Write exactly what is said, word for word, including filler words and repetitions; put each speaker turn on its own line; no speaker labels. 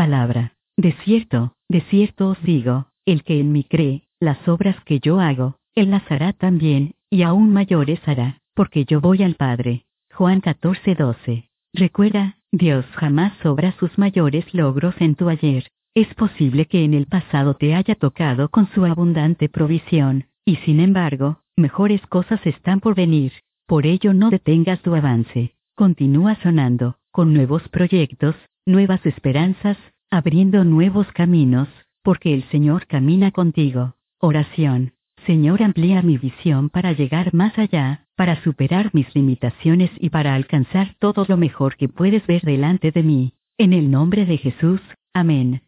palabra. De cierto, de cierto os digo, el que en mí cree, las obras que yo hago, él las hará también, y aún mayores hará, porque yo voy al Padre. Juan catorce doce. Recuerda, Dios jamás obra sus mayores logros en tu ayer. Es posible que en el pasado te haya tocado con su abundante provisión, y sin embargo, mejores cosas están por venir. Por ello no detengas tu avance. Continúa sonando, con nuevos proyectos, nuevas esperanzas, abriendo nuevos caminos, porque el Señor camina contigo. Oración. Señor, amplía mi visión para llegar más allá, para superar mis limitaciones y para alcanzar todo lo mejor que puedes ver delante de mí. En el nombre de Jesús, amén.